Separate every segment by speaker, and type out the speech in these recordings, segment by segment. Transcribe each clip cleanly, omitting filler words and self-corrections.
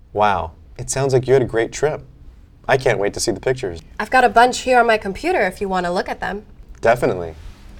Speaker 1: Wow, it sounds like you had a great trip. I can't wait to see the pictures.
Speaker 2: I've got a bunch here on my computer if you want to look at them.
Speaker 1: Definitely.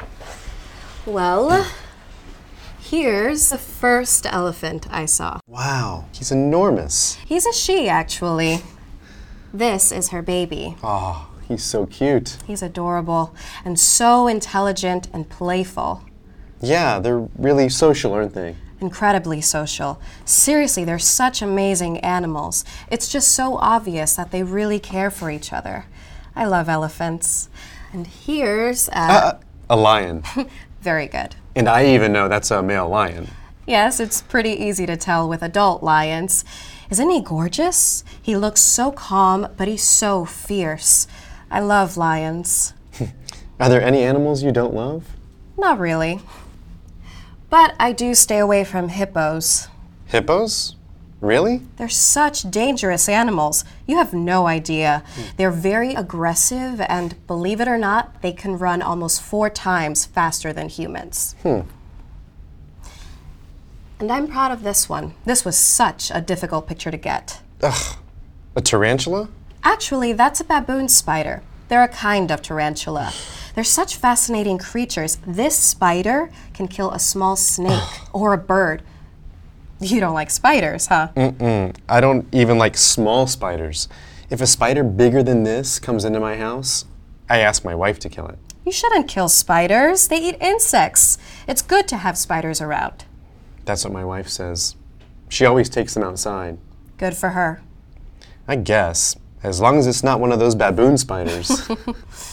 Speaker 2: Well, here's the first elephant I saw.
Speaker 1: Wow, he's enormous.
Speaker 2: He's a she, actually. This is her baby.
Speaker 1: Oh, he's so cute.
Speaker 2: He's adorable and so intelligent and playful.
Speaker 1: Yeah, they're really social, aren't they?
Speaker 2: Incredibly social. Seriously, they're such amazing animals. It's just so obvious that they really care for each other. I love elephants. And here's
Speaker 1: A lion.
Speaker 2: very good.
Speaker 1: And I even know that's a male lion.
Speaker 2: Yes, it's pretty easy to tell with adult lions. Isn't he gorgeous? He looks so calm, but he's so fierce. I love lions.
Speaker 1: Are there any animals you don't love?
Speaker 2: Not really. But I do stay away from hippos.
Speaker 1: Hippos? Really?
Speaker 2: They're such dangerous animals. You have no idea. They're very aggressive, and believe it or not, they can run almost 4 times faster than humans. And I'm proud of this one. This was such a difficult picture to get.
Speaker 1: Ugh, a tarantula?
Speaker 2: Actually, that's a baboon spider. They're a kind of tarantula. They're such fascinating creatures. This spider can kill a small snake or a bird. You don't like spiders, huh?
Speaker 1: I don't even like small spiders. If a spider bigger than this comes into my house, I ask my wife to kill it.
Speaker 2: You shouldn't kill spiders. They eat insects. It's good to have spiders around.
Speaker 1: That's what my wife says. She always takes them outside.
Speaker 2: Good for her.
Speaker 1: I guess, as long as it's not one of those baboon spiders.